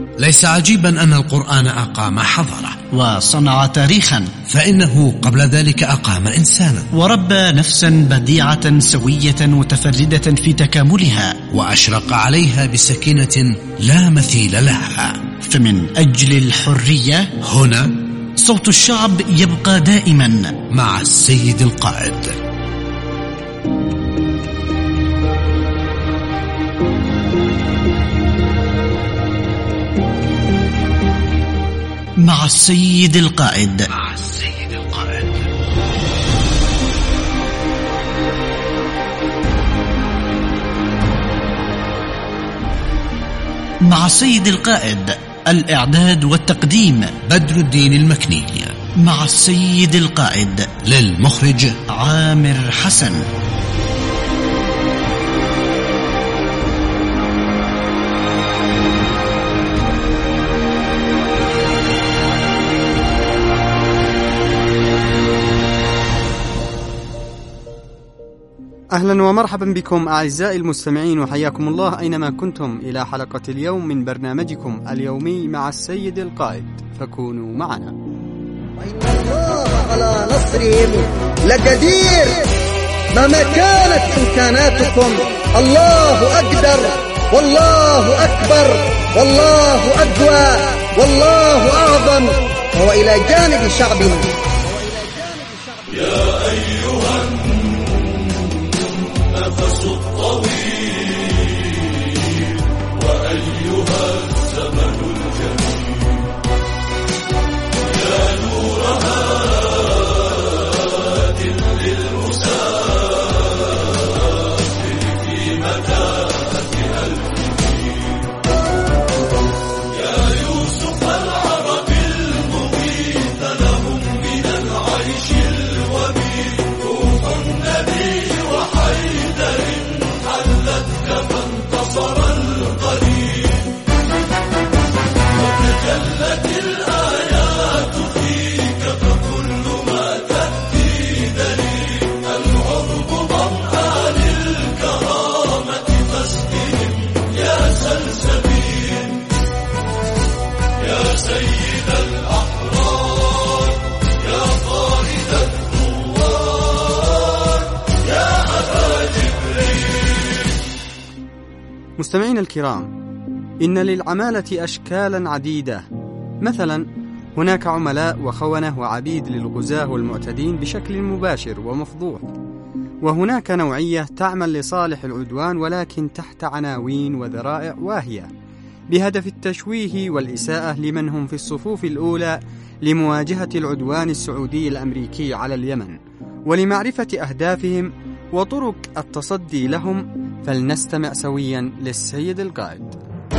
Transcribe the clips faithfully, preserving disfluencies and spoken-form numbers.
ليس عجيبا أن القرآن أقام حضارة وصنع تاريخا، فإنه قبل ذلك أقام إنسانا وربى نفسا بديعة سوية متفردة في تكاملها، وأشرق عليها بسكينة لا مثيل لها. فمن أجل الحرية هنا صوت الشعب يبقى دائما مع السيد القائد. مع السيد القائد. مع السيد القائد. مع السيد القائد. الإعداد والتقديم بدر الدين المكني. مع السيد القائد. للمخرج عامر حسن. أهلا ومرحبا بكم أعزائي المستمعين، وحياكم الله أينما كنتم إلى حلقة اليوم من برنامجكم اليومي مع السيد القائد، فكونوا معنا. وإن الله على نصرهم لقدير، مهما كانت إمكاناتكم الله أقدر والله أكبر والله أقوى والله أعظم، وهو إلى جانب شعبنا. يا أيها النفس الطويل وأيها الزمن الجميل، يا نور هاد للمسافر في متاهة الكبير، يا يوسف العرب المغيث لهم من العيش الوبيل، روح النبي وحيدر حلتك فانتصر القليل، وتجلت الآيات فيك فكل ما تأتي دليل، العرب ظمآن الكرامة فاسقهم يا سلسبيل، يا سيد الأحرار يا قائد الثوار يا أبا جبريل. مستمعينا الكرام، إن للعمالة أشكالا عديدة، مثلا هناك عملاء وخونة وعبيد للغزاة والمعتدين بشكل مباشر ومفضوح، وهناك نوعية تعمل لصالح العدوان ولكن تحت عناوين وذرائع واهية بهدف التشويه والإساءة لمن هم في الصفوف الأولى لمواجهة العدوان السعودي الأمريكي على اليمن. ولمعرفة أهدافهم وطرق التصدي لهم فلنستمع سويا للسيد القائد.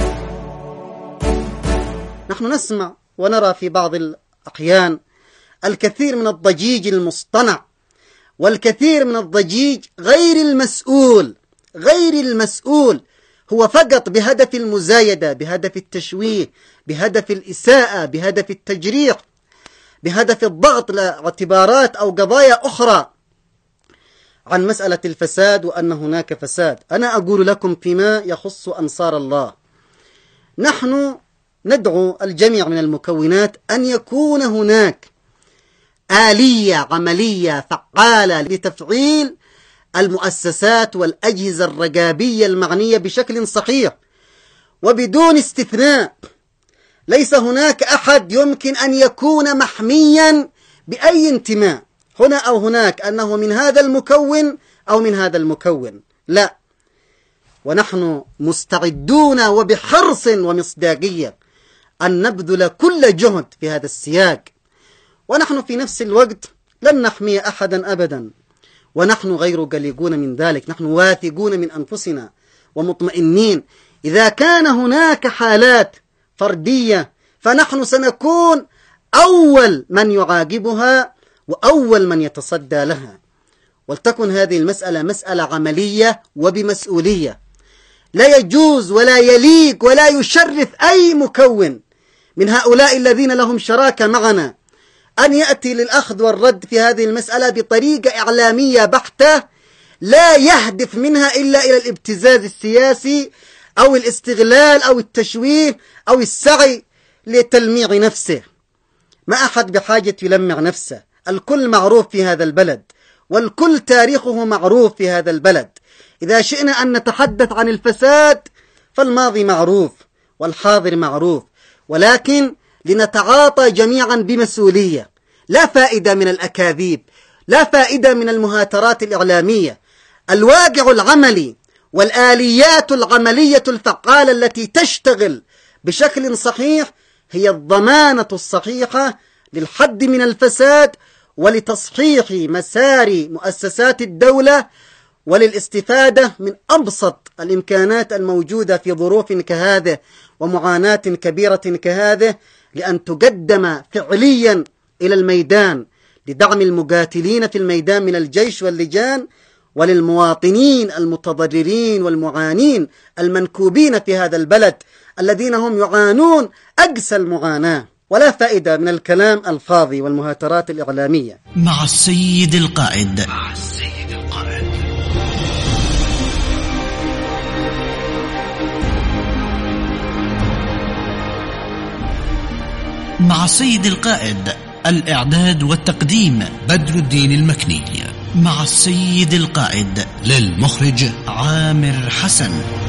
نحن نسمع ونرى في بعض الأحيان الكثير من الضجيج المصطنع والكثير من الضجيج غير المسؤول غير المسؤول هو فقط بهدف المزايدة، بهدف التشويه، بهدف الإساءة، بهدف التجريح، بهدف الضغط لاعتبارات أو قضايا أخرى عن مسألة الفساد وأن هناك فساد. أنا أقول لكم فيما يخص أنصار الله، نحن ندعو الجميع من المكونات أن يكون هناك آلية عملية فعالة لتفعيل المؤسسات والأجهزة الرقابية المعنية بشكل صحيح وبدون استثناء. ليس هناك أحد يمكن أن يكون محميا بأي انتماء هنا أو هناك، أنه من هذا المكون أو من هذا المكون، لا. ونحن مستعدون وبحرص ومصداقية أن نبذل كل جهد في هذا السياق، ونحن في نفس الوقت لن نحمي أحدا أبدا، ونحن غير قلقون من ذلك. نحن واثقون من أنفسنا ومطمئنين. إذا كان هناك حالات فردية فنحن سنكون أول من يعاقبها وأول من يتصدى لها. ولتكن هذه المسألة مسألة عملية وبمسؤولية. لا يجوز ولا يليق ولا يشرف أي مكون من هؤلاء الذين لهم شراكة معنا أن يأتي للأخذ والرد في هذه المسألة بطريقة إعلامية بحتة لا يهدف منها إلا إلى الابتزاز السياسي أو الاستغلال أو التشويه أو السعي لتلميع نفسه. ما أحد بحاجة يلمع نفسه، الكل معروف في هذا البلد، والكل تاريخه معروف في هذا البلد. إذا شئنا أن نتحدث عن الفساد فالماضي معروف والحاضر معروف، ولكن لنتعاطى جميعا بمسؤولية. لا فائدة من الأكاذيب، لا فائدة من المهاترات الإعلامية. الواقع العملي والآليات العملية الفعالة التي تشتغل بشكل صحيح هي الضمانة الصحيحة للحد من الفساد ولتصحيح مسار مؤسسات الدولة وللاستفادة من أبسط الإمكانات الموجودة في ظروف كهذه ومعاناة كبيرة كهذه، لأن تقدم فعليا إلى الميدان لدعم المقاتلين في الميدان من الجيش واللجان، وللمواطنين المتضررين والمعانين المنكوبين في هذا البلد الذين هم يعانون أقسى المعاناة. ولا فائدة من الكلام الفاضي والمهاترات الإعلامية. مع السيد القائد. مع السيد القائد. مع السيد القائد، الإعداد والتقديم بدر الدين المكني. مع السيد القائد، للمخرج عامر حسن.